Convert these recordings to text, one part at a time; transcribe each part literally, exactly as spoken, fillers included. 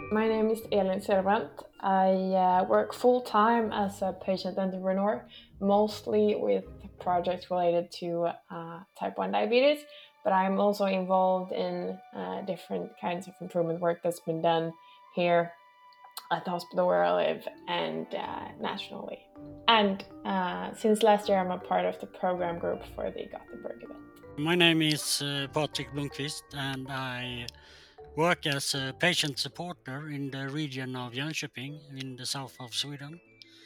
My name is Elin Silverbrandt. I uh, work full-time as a patient entrepreneur, mostly with projects related to uh, type one diabetes, but I'm also involved in uh, different kinds of improvement work that's been done here at the hospital where I live and uh, nationally. And uh, since last year, I'm a part of the program group for the Gothenburg event. My name is uh, Patrik Blomqvist, and I work as a patient supporter in the region of Jönköping in the south of Sweden.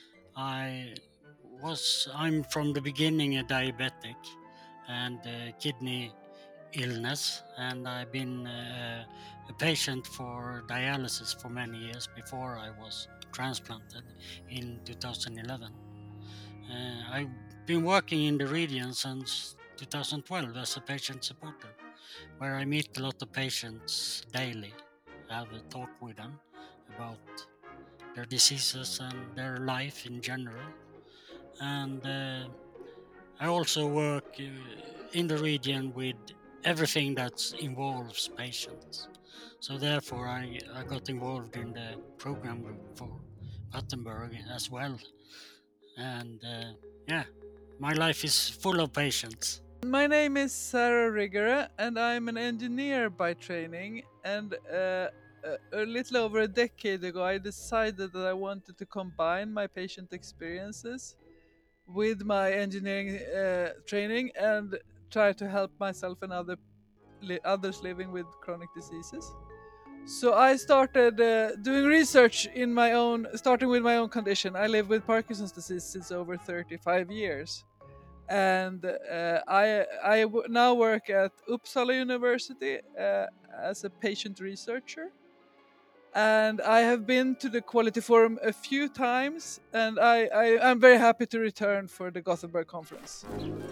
I was I'm from the beginning a diabetic and uh, kidney illness, and I've been uh, a patient for dialysis for many years before I was transplanted in two thousand eleven. Uh, I've been working in the region since two thousand twelve as a patient supporter, where I meet a lot of patients daily, have a talk with them about their diseases and their life in general. And uh, I also work uh, in the region with everything that involves patients. So therefore, I, I got involved in the program group for Gothenburg as well. And uh, yeah, my life is full of patients. My name is Sarah Rigger, and I'm an engineer by training. And uh, a, a little over a decade ago, I decided that I wanted to combine my patient experiences with my engineering uh, training and try to help myself and other li- others living with chronic diseases. So I started uh, doing research in my own, starting with my own condition. I live with Parkinson's disease since over thirty-five years, and uh, I I w- now work at Uppsala University uh, as a patient researcher. And I have been to the Quality Forum a few times, and I, I am very happy to return for the Gothenburg conference.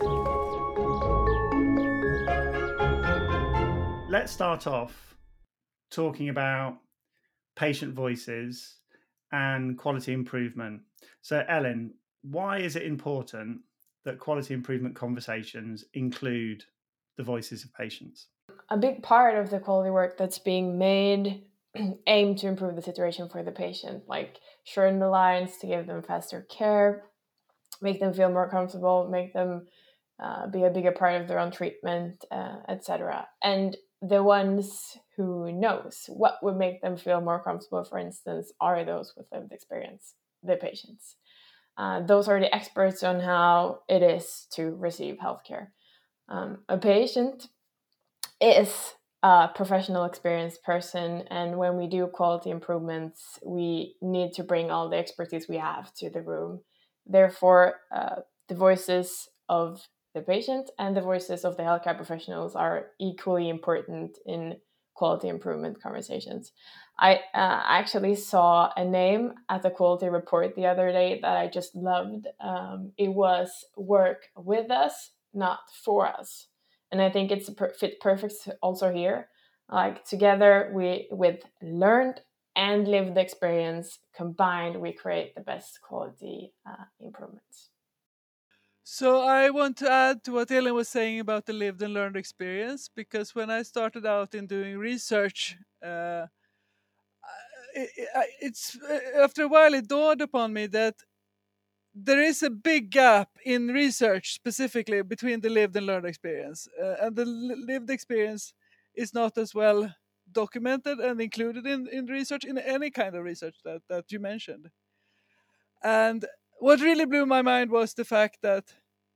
Let's start off talking about patient voices and quality improvement. So, Ellen, why is it important that quality improvement conversations include the voices of patients? A big part of the quality work that's being made aim to improve the situation for the patient, like shorten the lines to give them faster care, make them feel more comfortable, make them uh, be a bigger part of their own treatment, uh, et cetera. And the ones who knows what would make them feel more comfortable, for instance, are those with lived experience, the patients. Uh, those are the experts on how it is to receive healthcare. Um, a patient is a professional experienced person, and when we do quality improvements, we need to bring all the expertise we have to the room. Therefore, uh, the voices of the patient and the voices of the healthcare professionals are equally important in quality improvement conversations. I uh, actually saw a name at the quality report the other day that I just loved. Um, it was "Work with us, not for us." And I think it's per- fit perfect also here. Like together, we with learned and lived experience combined, we create the best quality uh, improvements. So I want to add to what Elin was saying about the lived and learned experience, because when I started out in doing research, uh, it, it, it's uh, after a while it dawned upon me that there is a big gap in research specifically between the lived and learned experience, uh, and the li- lived experience is not as well documented and included in, in research, in any kind of research that, that you mentioned. And what really blew my mind was the fact that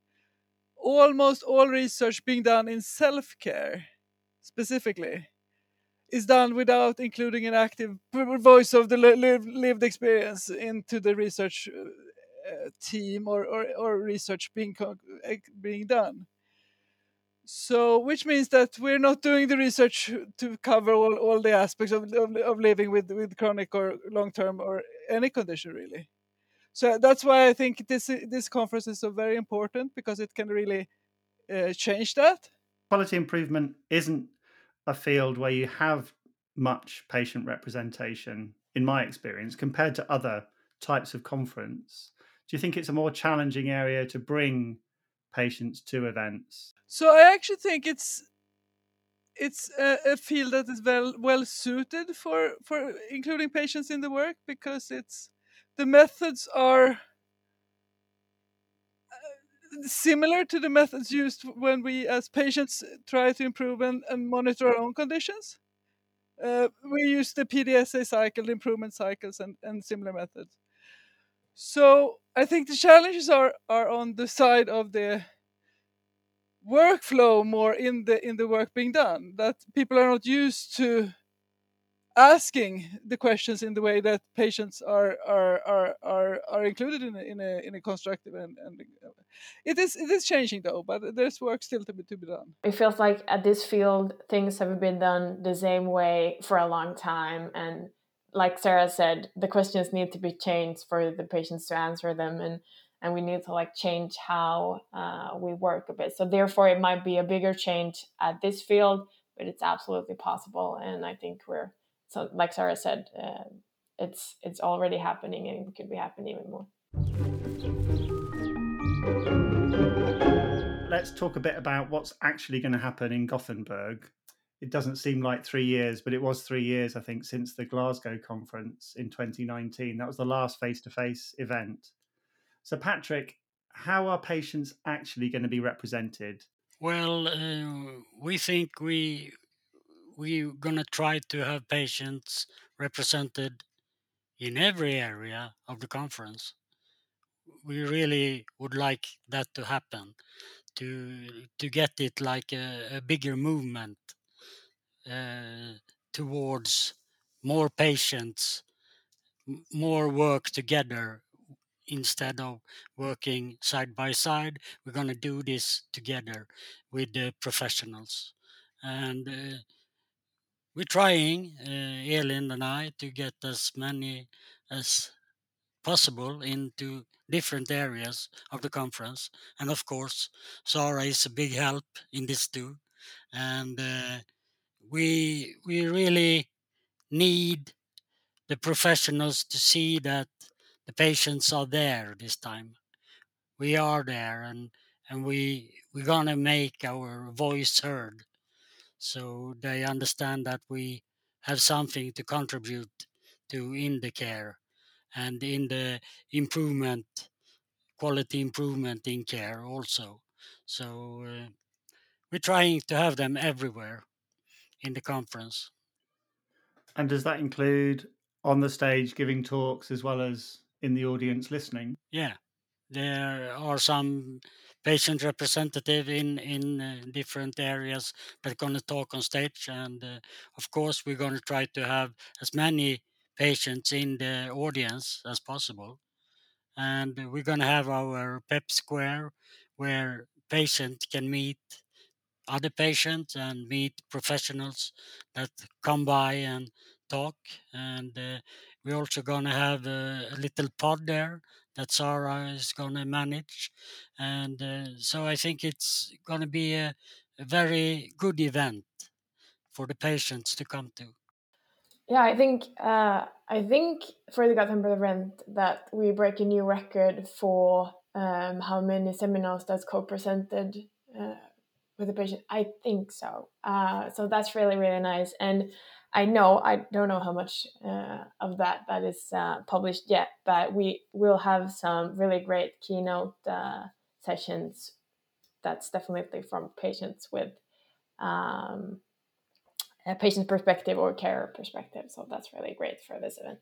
almost all research being done in self-care specifically is done without including an active voice of the lived experience into the research uh, team or, or, or research being being done. So, which means that we're not doing the research to cover all, all the aspects of, of, of living with, with chronic or long term or any condition, really. So that's why I think this this conference is so very important, because it can really uh, change that. Quality improvement isn't a field where you have much patient representation, in my experience, compared to other types of conference. Do you think it's a more challenging area to bring patients to events? So I actually think it's it's a, a field that is well well suited for for including patients in the work, because it's the methods are similar to the methods used when we as patients try to improve and, and monitor our own conditions. Uh, we use the P D S A cycle, the improvement cycles, and, and similar methods. So I think the challenges are are on the side of the workflow, more in the in the work being done, that people are not used to asking the questions in the way that patients are are are are, are included in a, in a in a constructive and, and uh, it is it is changing though, but there's work still to be to be done. It feels like at this field things have been done the same way for a long time, and like Sarah said, the questions need to be changed for the patients to answer them, and and we need to like change how uh, we work a bit. So therefore it might be a bigger change at this field, but it's absolutely possible. And I think we're, so like Sarah said, uh, it's it's already happening, and it could be happening even more. Let's talk a bit about what's actually going to happen in Gothenburg. It doesn't seem like three years, but it was three years, I think, since the Glasgow conference in twenty nineteen. That was the last face-to-face event. So, Patrick, how are patients actually going to be represented? Well, uh, we think we we're gonna try to have patients represented in every area of the conference. We really would like that to happen, to to get it like a, a bigger movement uh, towards more patients, m- more work together instead of working side by side. We're going to do this together with the professionals, and uh, we're trying, uh, Elin and I, to get as many as possible into different areas of the conference. And of course, Sara is a big help in this too. And uh, we we really need the professionals to see that the patients are there this time. We are there, and and we we're gonna make our voice heard, so they understand that we have something to contribute to in the care and in the improvement, quality improvement in care also. So uh, we're trying to have them everywhere in the conference. And does that include on the stage giving talks as well as in the audience listening? Yeah, there are some patient representative in in uh, different areas that are going to talk on stage, and uh, of course we're going to try to have as many patients in the audience as possible. And we're going to have our pep square where patients can meet other patients and meet professionals that come by and talk. And uh, we're also going to have a, a little pod there that Sarah is going to manage. And uh, so I think it's going to be a, a very good event for the patients to come to. Yeah, I think uh, I think for the Gothenburg event that we break a new record for um, how many seminars that's co-presented uh, with the patient. I think so. Uh, so that's really really nice. And I know I don't know how much uh, of that that is uh, published yet, but we will have some really great keynote uh, sessions. That's definitely from patients with. Um, a patient perspective or care perspective. So that's really great for this event.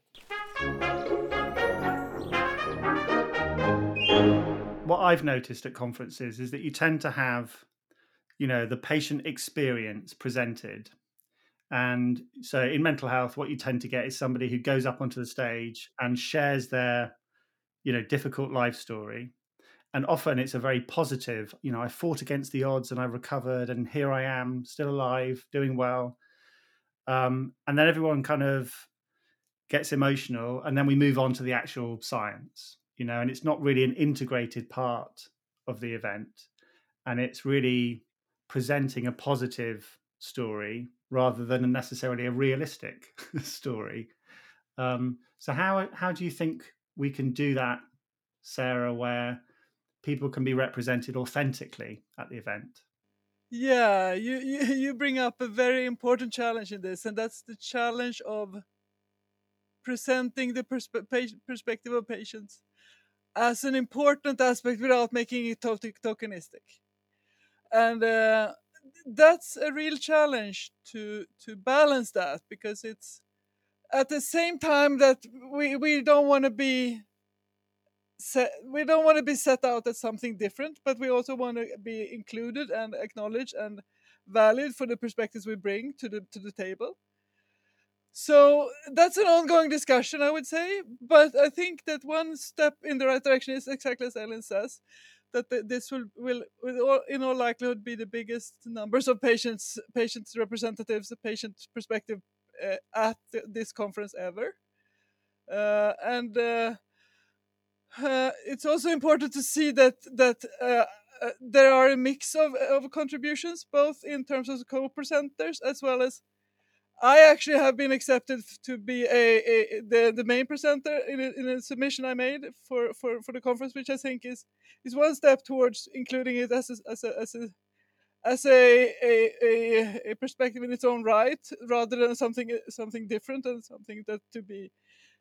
What I've noticed at conferences is that you tend to have, you know, the patient experience presented. And so in mental health, what you tend to get is somebody who goes up onto the stage and shares their, you know, difficult life story. And often it's a very positive, you know, I fought against the odds and I recovered and here I am still alive, doing well. Um, and then everyone kind of gets emotional and then we move on to the actual science, you know, and it's not really an integrated part of the event. And it's really presenting a positive story rather than necessarily a realistic story. Um, so how how do you think we can do that, Sarah, where people can be represented authentically at the event? Yeah, you, you you bring up a very important challenge in this, and that's the challenge of presenting the perspe- pa- perspective of patients as an important aspect without making it to- tokenistic. And uh, that's a real challenge to to balance that, because it's at the same time that we we don't want to be set, we don't want to be set out as something different, but we also want to be included and acknowledged and valued for the perspectives we bring to the to the table. So that's an ongoing discussion, I would say. But I think that one step in the right direction is exactly as Ellen says, that th- this will, will, will all, in all likelihood, be the biggest numbers of patients, patients representatives, the patient perspective uh, at th- this conference ever. Uh, and uh, uh, it's also important to see that that uh, uh, there are a mix of, of contributions, both in terms of co-presenters as well as I actually have been accepted to be a, a the, the main presenter in a, in a submission I made for, for, for the conference, which I think is is one step towards including it as a, as a, as a as a, a, a, a perspective in its own right, rather than something something different and something that to be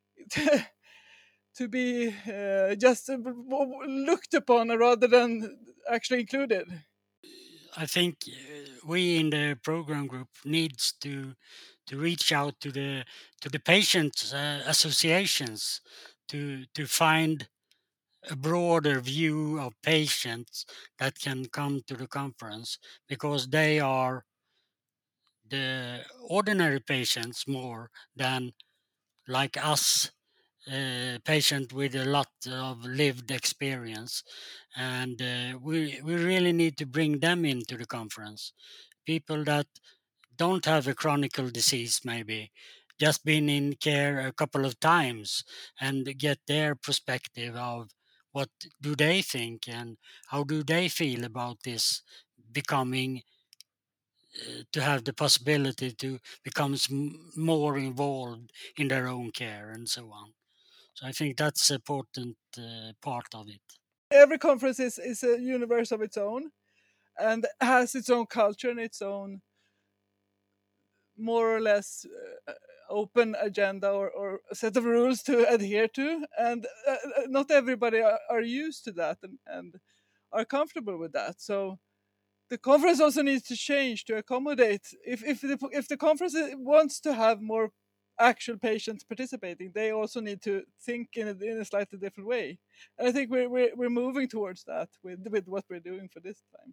to be uh, just looked upon rather than actually included. I think uh, we in the program group needs to to reach out to the to the patient uh, associations to to find a broader view of patients that can come to the conference, because they are the ordinary patients more than like us, uh, patient with a lot of lived experience, and uh, we we really need to bring them into the conference. People that don't have a chronic disease, maybe just been in care a couple of times, and get their perspective of what do they think and how do they feel about this becoming uh, to have the possibility to become m- more involved in their own care and so on. So I think that's an important uh, part of it. Every conference is, is a universe of its own and has its own culture and its own more or less uh, open agenda or, or a set of rules to adhere to, and uh, uh, not everybody are, are used to that and, and are comfortable with that. So the conference also needs to change to accommodate. If if the, if the conference wants to have more actual patients participating, they also need to think in a, in a slightly different way. And I think we're, we're we're moving towards that with with what we're doing for this time.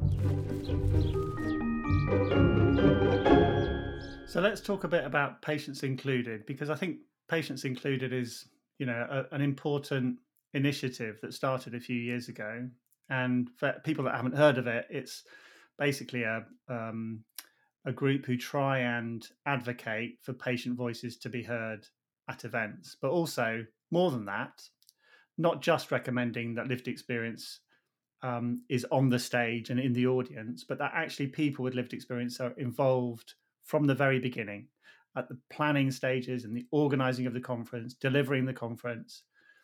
So let's talk a bit about patients included, because I think patients included is, you know, a, an important initiative that started a few years ago. And for people that haven't heard of it, it's basically a um, a group who try and advocate for patient voices to be heard at events, but also more than that, not just recommending that lived experience um, is on the stage and in the audience, but that actually people with lived experience are involved from the very beginning at the planning stages and the organizing of the conference, delivering the conference,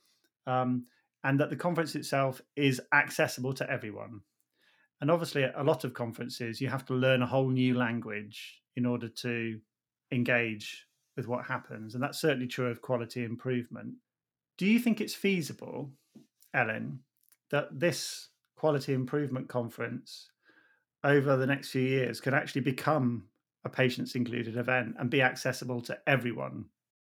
um, and that the conference itself is accessible to everyone. And obviously, at a lot of conferences, you have to learn a whole new language in order to engage with what happens. And that's certainly true of quality improvement. Do you think it's feasible, Ellen, that this quality improvement conference over the next few years could actually become a patients included event and be accessible to everyone?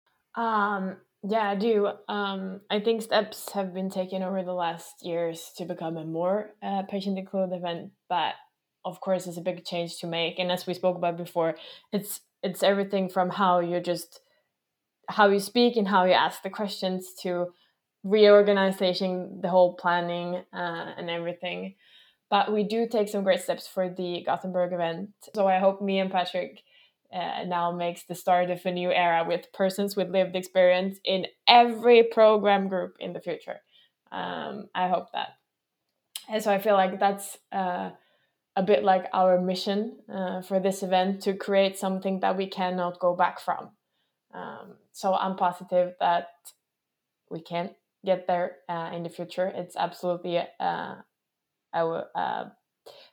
Um, yeah, I do. Um, I think steps have been taken over the last years to become a more uh, patient included event, but of course, it's a big change to make. And as we spoke about before, it's it's everything from how you just how you speak and how you ask the questions to reorganization, the whole planning uh, and everything. But we do take some great steps for the Gothenburg event. So I hope me and Patrick uh, now makes the start of a new era with persons with lived experience in every program group in the future. Um, I hope that. And so I feel like that's uh, a bit like our mission uh, for this event, to create something that we cannot go back from. Um, so I'm positive that we can get there uh, in the future. It's absolutely uh, our uh,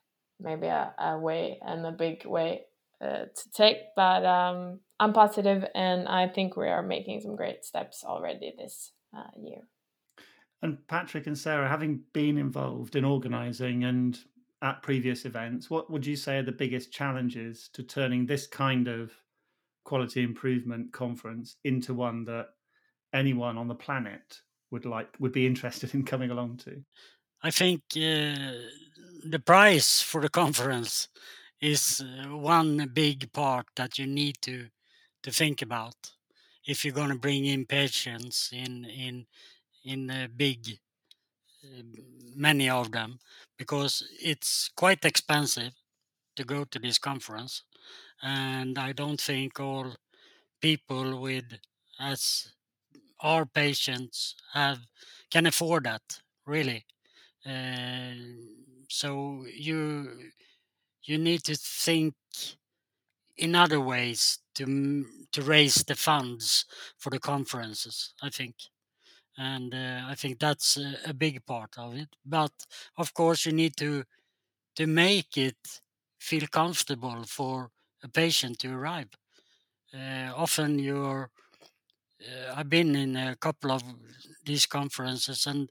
maybe a, a way and a big way uh, to take. But um, I'm positive, and I think we are making some great steps already this uh, year. And Patrick and Sarah, having been involved in organising and at previous events, what would you say are the biggest challenges to turning this kind of quality improvement conference into one that anyone on the planet would like would be interested in coming along to? I think uh, the price for the conference is uh, one big part that you need to to think about if you're going to bring in patients in in in a big uh, many of them, because it's quite expensive to go to this conference, and I don't think all people with as our patients have can afford that, really. uh, so you you need to think in other ways to m- to raise the funds for the conferences, I think. And uh, I think that's a, a big part of it. But of course, you need to to make it feel comfortable for a patient to arrive. Uh, often you're uh, I've been in a couple of these conferences, and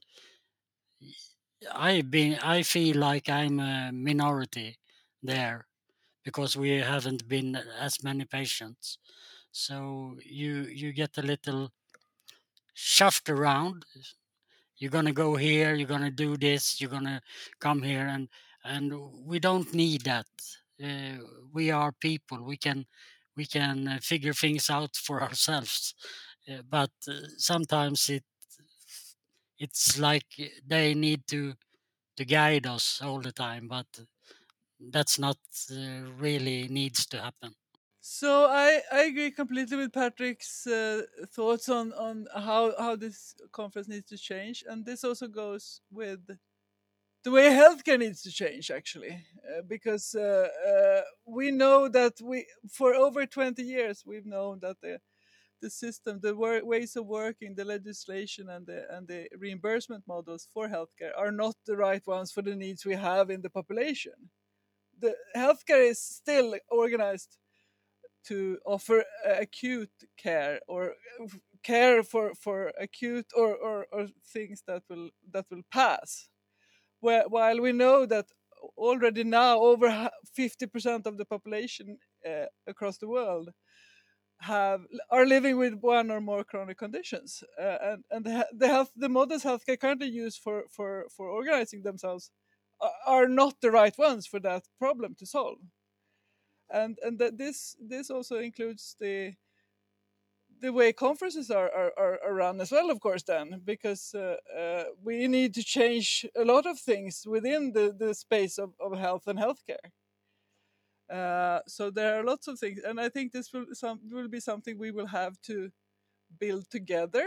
I been I feel like I'm a minority there because we haven't been as many patients. So you you get a little shoved around. You're gonna go here. You're gonna do this. You're gonna come here, and and we don't need that. Uh, we are people. We can we can uh, figure things out for ourselves. Uh, but uh, sometimes it it's like they need to to guide us all the time, but that's not uh, really needs to happen. So I, I agree completely with Patrick's uh, thoughts on, on how, how this conference needs to change, and this also goes with the way healthcare needs to change, actually, uh, because uh, uh, we know that we for over twenty years we've known that the the system, the wor- ways of working, the legislation, and the and the reimbursement models for healthcare are not the right ones for the needs we have in the population. The healthcare is still organized to offer uh, acute care or uh, care for, for acute or, or, or things that will that will pass. Where, while we know that already now over fifty percent of the population uh, across the world have are living with one or more chronic conditions, uh, and and the, the health the models healthcare currently use for for for organizing themselves are, are not the right ones for that problem to solve. And and that this this also includes the the way conferences are, are, are, are run as well, of course, then, because uh, uh, we need to change a lot of things within the, the space of, of health and healthcare. Uh, so there are lots of things, and I think this will some will be something we will have to build together.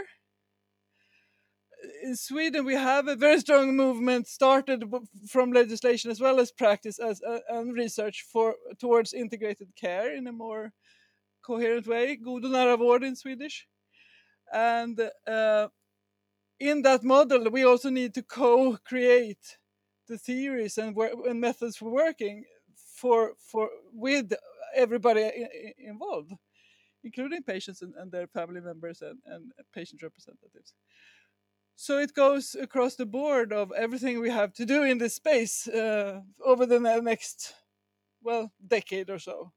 In Sweden, we have a very strong movement started from legislation as well as practice as uh, and research for towards integrated care in a more coherent way, god och nära vård in Swedish. And uh, in that model, we also need to co-create the theories and, and methods for working for for with everybody involved, including patients and, and their family members and, and patient representatives. So it goes across the board of everything we have to do in this space uh, over the next, well, decade or so.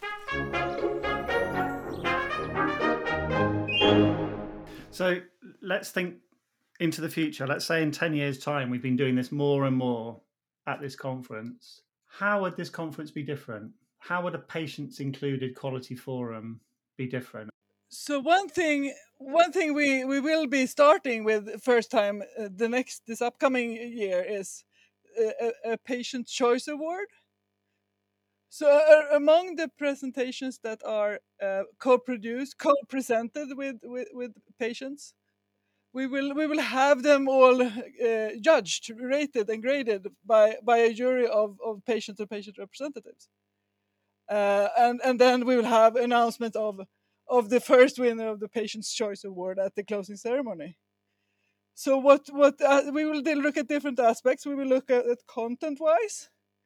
So let's think into the future. Let's say in ten years' time, we've been doing this more and more at this conference. How would this conference be different? How would a patients included quality forum be different? So one thing, one thing we, we will be starting with first time uh, the next this upcoming year is a, a patient choice award. So uh, among the presentations that are uh, co-produced, co-presented with, with, with patients, we will we will have them all uh, judged, rated, and graded by by a jury of, of patients and patient representatives. Uh, and and then we will have announcement of of the first winner of the Patient's Choice Award at the closing ceremony. So what what uh, we will look at different aspects. We will look at, at content wise.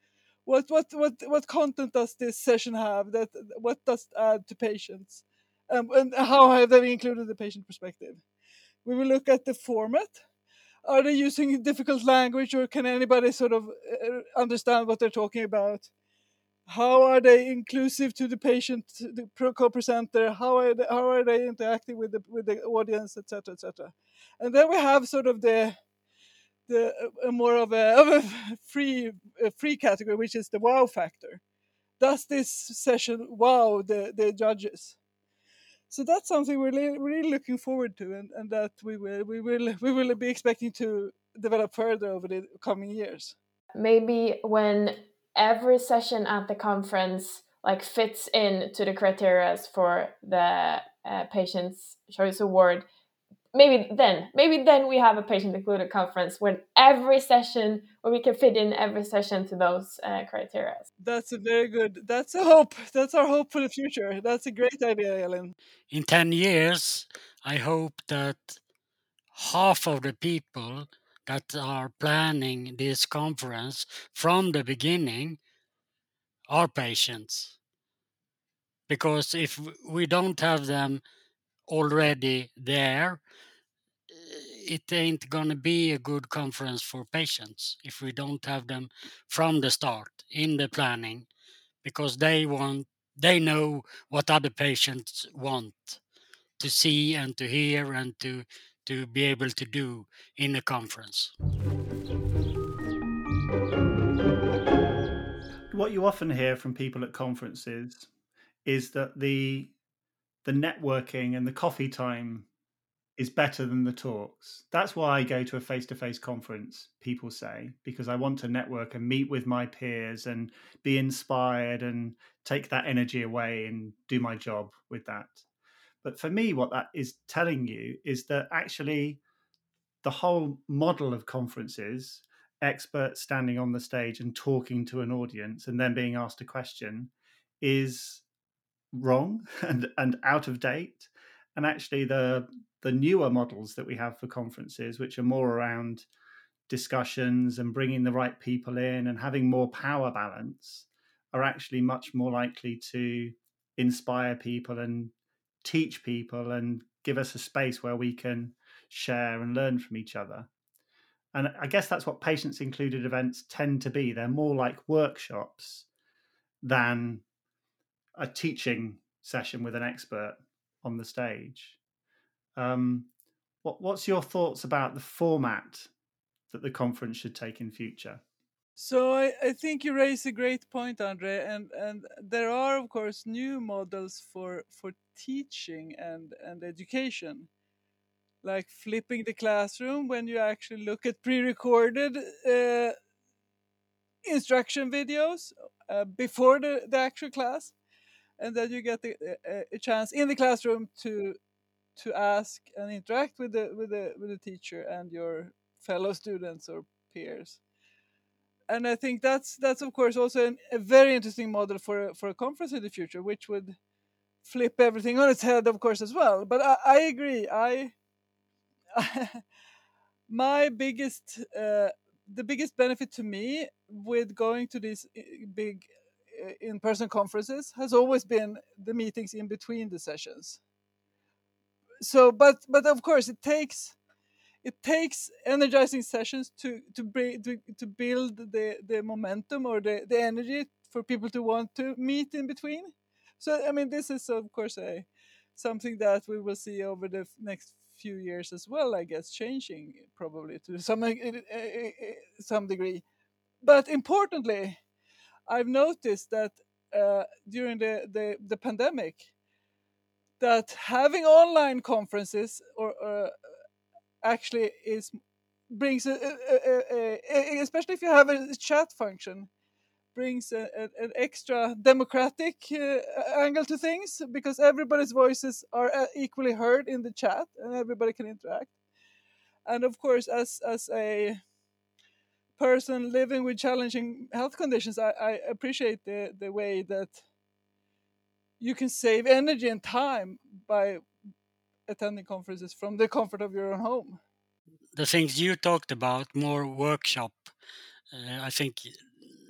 what what what what content does this session have? That what does it add to patients, um, and how have they included the patient perspective? We will look at the format. Are they using difficult language, or can anybody sort of uh, understand what they're talking about? How are they inclusive to the patient, the co-presenter? How are they, how are they interacting with the with the audience, et cetera, et cetera. And then we have sort of the the uh, more of a, of a free a free category, which is the wow factor. Does this session wow the, the judges? So that's something we're really, really looking forward to, and, and that we will we will we will be expecting to develop further over the coming years. Maybe when every session at the conference like fits in to the criteria for the uh, Patient's Choice Award, maybe then maybe then we have a patient included conference when every session, where we can fit in every session to those uh, criteria. That's a very good, that's a hope, that's our hope for the future. That's a great idea, Ellen. In ten years, I hope that half of the people that are planning this conference from the beginning are patients. Because if we don't have them already there, it ain't going to be a good conference for patients if we don't have them from the start in the planning, because they want they know what other patients want to see and to hear and to to be able to do in a conference. What you often hear from people at conferences is that the the networking and the coffee time is better than the talks. That's why I go to a face-to-face conference, people say, because I want to network and meet with my peers and be inspired and take that energy away and do my job with that. But for me, what that is telling you is that actually the whole model of conferences, experts standing on the stage and talking to an audience and then being asked a question, is wrong and, and out of date. And actually the the newer models that we have for conferences, which are more around discussions and bringing the right people in and having more power balance, are actually much more likely to inspire people and teach people and give us a space where we can share and learn from each other. And I guess that's what patients included events tend to be. They're more like workshops than a teaching session with an expert on the stage. Um, what, what's your thoughts about the format that the conference should take in future? So I, I think you raise a great point, Andre, and, and there are of course new models for for teaching and, and education, like flipping the classroom, when you actually look at pre-recorded uh, instruction videos uh, before the, the actual class, and then you get the, a, a chance in the classroom to to ask and interact with the with the with the teacher and your fellow students or peers. And I think that's that's of course also an, a very interesting model for a, for a conference in the future, which would flip everything on its head, of course, as well. But I, I agree. I my biggest uh, the biggest benefit to me with going to these big in-person conferences has always been the meetings in between the sessions. So, but but of course, it takes it takes energizing sessions to to bring to, to build the the momentum or the the energy for people to want to meet in between. So I mean, this is of course a something that we will see over the next few years as well, I guess, changing probably to some some degree. But importantly, I've noticed that uh, during the, the the pandemic, that having online conferences or uh, actually is brings a, a, a, a, especially if you have a chat function, brings a, an extra democratic uh, angle to things, because everybody's voices are uh, equally heard in the chat and everybody can interact. And of course, as as a person living with challenging health conditions, I, I appreciate the the way that you can save energy and time by attending conferences from the comfort of your own home. The things you talked about, more workshop, uh, I think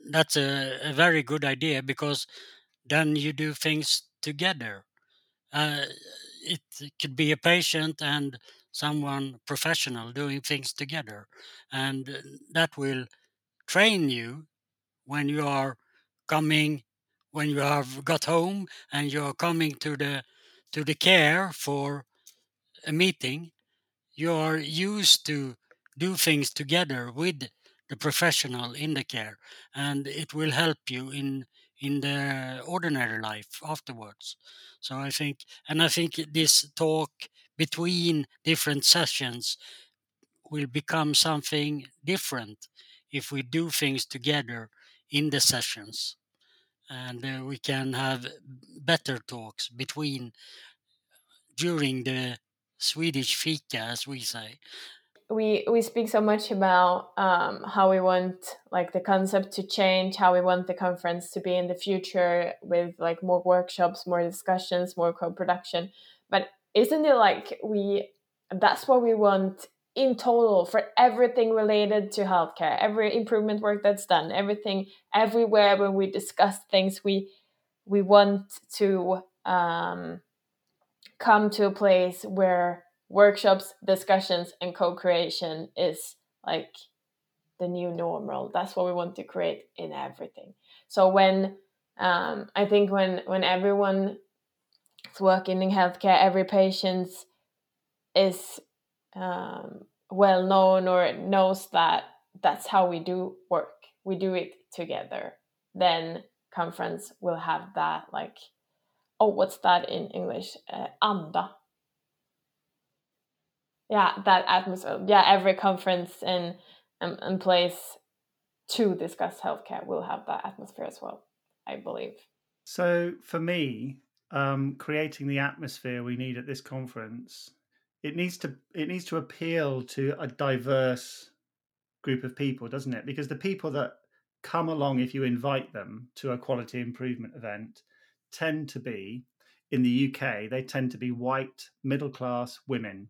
that's a, a very good idea, because then you do things together. Uh, it could be a patient and someone professional doing things together, and uh, that will train you when you are coming, when you have got home and you are coming to the to the care for a meeting. You are used to do things together with the professional in the care, and it will help you in in the ordinary life afterwards. So I think, and I think this talk between different sessions will become something different if we do things together in the sessions, and uh, we can have better talks between, during the Swedish fika, as we say. we we speak so much about um, how we want like the concept to change, how we want the conference to be in the future, with like more workshops, more discussions, more co-production. But isn't it like we that's what we want in total for everything related to healthcare, every improvement work that's done, everything, everywhere when we discuss things, we we want to um, come to a place where workshops, discussions, and co-creation is like the new normal. That's what we want to create in everything. So when um, I think when when everyone is working in healthcare, every patient is um, well known or knows that that's how we do work. We do it together. Then conference will have that like, oh, what's that in English? Uh, anda. Yeah, that atmosphere. Yeah, every conference in um, in place to discuss healthcare will have that atmosphere as well, I believe. So for me, um, creating the atmosphere we need at this conference, it needs to it needs to appeal to a diverse group of people, doesn't it? Because the people that come along, if you invite them to a quality improvement event, tend to be, in the U K, they tend to be white, middle class women.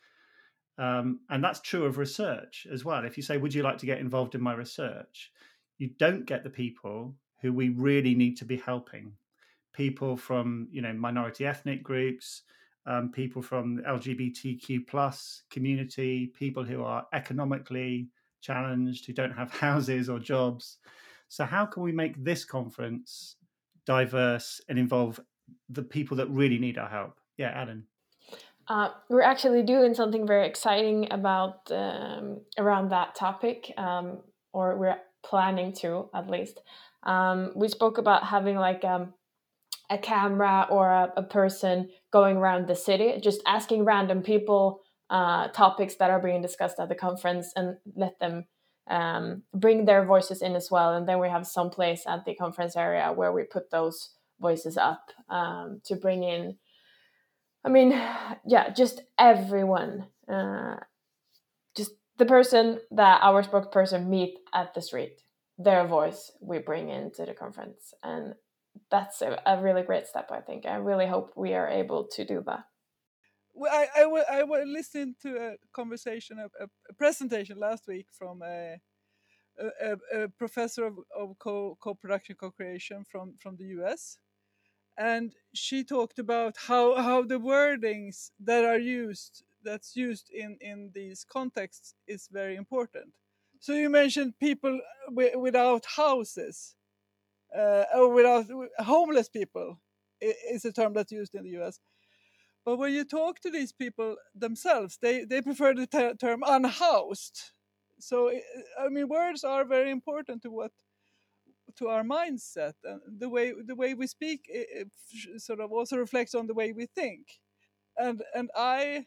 Um, and that's true of research as well. If you say, would you like to get involved in my research? You don't get the people who we really need to be helping. People from, you know, minority ethnic groups, um, people from the L G B T Q plus community, people who are economically challenged, who don't have houses or jobs. So how can we make this conference diverse and involve the people that really need our help? Yeah, Alan. Uh, we're actually doing something very exciting about um, around that topic, um, or we're planning to at least. Um, we spoke about having like um, a camera or a, a person going around the city, just asking random people uh, topics that are being discussed at the conference, and let them um, bring their voices in as well. And then we have some place at the conference area where we put those voices up um, to bring in, I mean, yeah, just everyone. Uh, just the person that our spokesperson meet at the street, their voice we bring into the conference. And that's a, a really great step, I think. I really hope we are able to do that. Well, I, I, wa- I was listening to a conversation, a, a, a presentation last week from a, a, a, a professor of, of co, co-production, co-creation from, from the U S. And she talked about how, how the wordings that are used, that's used in, in these contexts, is very important. So you mentioned people wi- without houses, uh, or without homeless people, i- is a term that's used in the U S. But when you talk to these people themselves, they, they prefer the ter- term unhoused. So I mean, words are very important to what to our mindset, and the way the way we speak it, it sort of also reflects on the way we think. And and I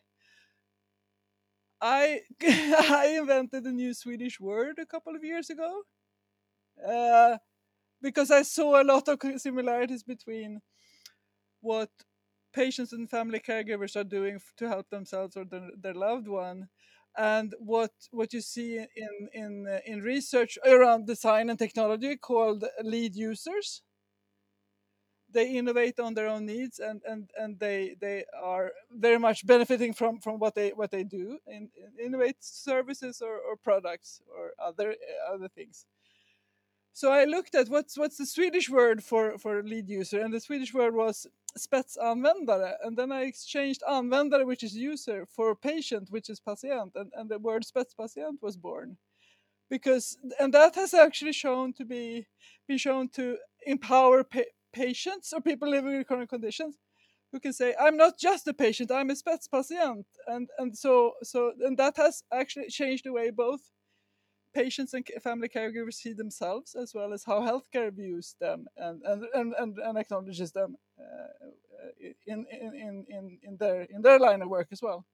I I invented a new Swedish word a couple of years ago, uh, because I saw a lot of similarities between what patients and family caregivers are doing to help themselves or their, their loved one, and what what you see in in uh, in research around design and technology called lead users. They innovate on their own needs, and and and they they are very much benefiting from from what they what they do in, in innovate services or, or products or other uh, other things. So I looked at what's what's the Swedish word for for lead user, and the Swedish word was spetsanvändare, and then I exchanged användare, which is user, for patient, which is patient, and, and the word spetspatient was born. Because and that has actually shown to be be shown to empower pa- patients or people living with chronic conditions who can say, I'm not just a patient, I'm a spetspatient, and and so so and that has actually changed the way both patients and family caregivers see themselves, as well as how healthcare views them and and and, and, and acknowledges them uh, in, in in in their in their line of work as well.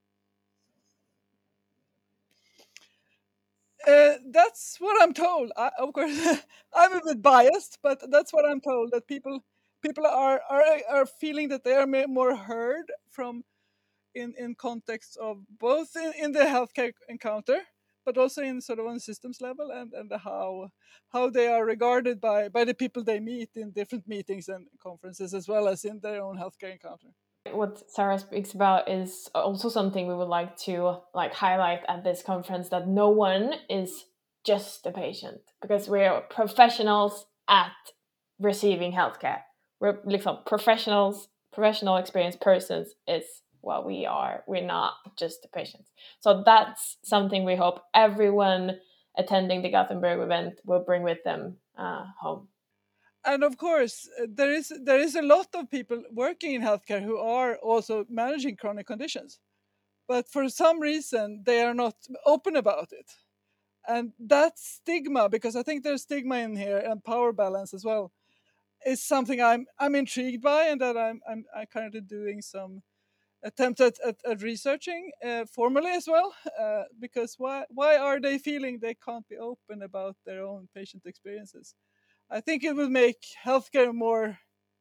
Uh, that's what I'm told. I, of course, I'm a bit biased, but that's what I'm told. That people people are are are feeling that they are more heard from in in context of both in, in the healthcare encounter, but also in sort of on systems level, and and how how they are regarded by by the people they meet in different meetings and conferences, as well as in their own healthcare encounter. What Sarah speaks about is also something we would like to like highlight at this conference, that no one is just a patient, because we're professionals at receiving healthcare. We're like professionals, professional experienced persons is what we are. We're not just the patients. So that's something we hope everyone attending the Gothenburg event will bring with them uh, home. And of course, there is there is a lot of people working in healthcare who are also managing chronic conditions, but for some reason they are not open about it, and that stigma, because I think there's stigma in here and power balance as well, is something I'm I'm intrigued by, and that I'm I'm, I'm currently doing some attempt at, at, at researching uh, formally as well, uh, because why why are they feeling they can't be open about their own patient experiences? I think it will make healthcare a more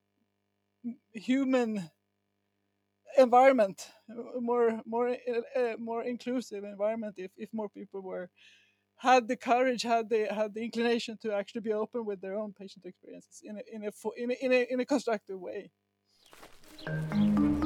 human environment, more more uh, more inclusive environment, if, if more people were had the courage, had the had the inclination to actually be open with their own patient experiences in a in a in a in a, in a constructive way.